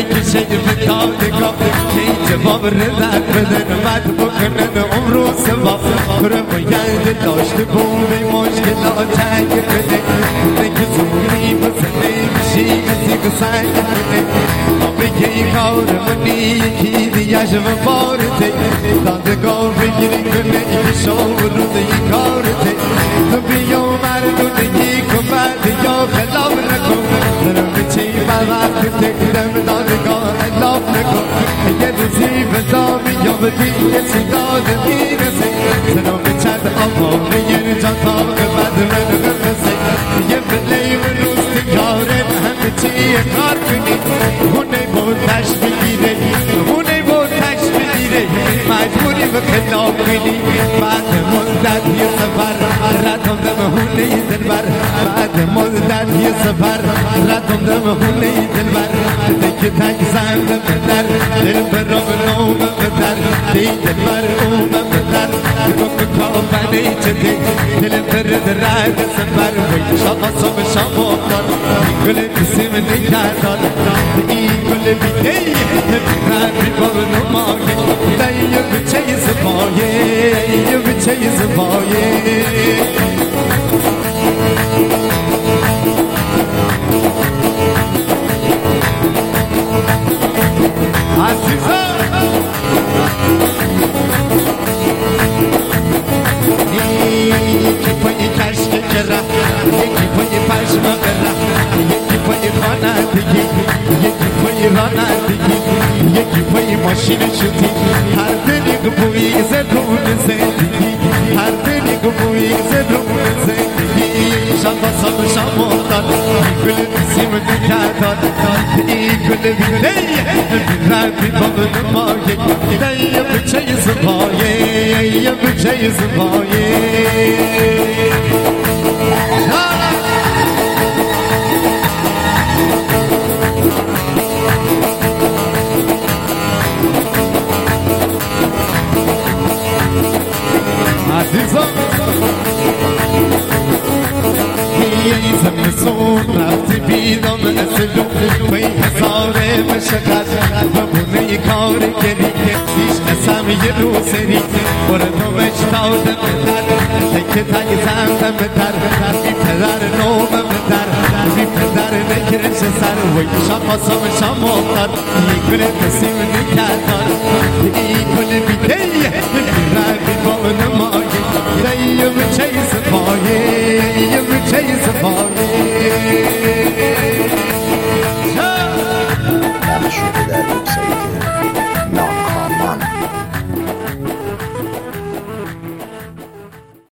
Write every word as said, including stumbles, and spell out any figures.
میکشه به دادگاه که این جواب رزق بدن مد بکنن عمر و سوا باید داشته بوده مشکلات تنگ بده نگه زوری بسه نمیشی کسی که سنگ بده بگه این کار منی یکی دیگه شما بارته دادگاه بگیری کنه این شما روز این کارته تو بیا مردونگی کن بعد یا خلاف نکن درم بچی با وقت تکرم دادگاه خلاف نکن یه روزی بزامی یا بدی کسی داد میرسه سرم بچد آقا میگه جان تا به بعد من بفرسه یه بلی و روز تکاره همه چیه کار کنی خونه بودش بگیره خونه بودش بگیره مجبوری به خلاف کنی بعد مدت یه سفر ردم دم خونه دلبر بعد مدت یه سفر ردم دم خونه دلبر دیگه تک زن بدر دل برام نوم بدر دی دلبر اوم بدر گفت کافنه چده دل برد رد سفر وی شاقا صبح شام افتاد گل کسیم نگردان این گل بیده رد بی باب نمایه دیگه بچه زبایه یه بچه زبایه یکی پای کشک کرا یکی پای پشم برا یکی پای خانندگی یکی پای رانندگی یکی پای ماشین شوتی هر دلی گویی زدون زندگی هر دلی گویی زدون زندگی شام باسم شام افتاد گل نسیم نکرداد این گل بیله ربی باب نمایه دیگه بچه زبایه یه بچه زبایه عزیزان یه زمستون رفتی بیدم اسلو به حسار مشقت و بونه کار گری دیش قسم یه رو سری بردو مشتاده بدر تکه تک زندم بدر بی پدر نوم بدر بی پدر نکرش سر وی شام آسام شام افتاد یک گل قسیم نکردار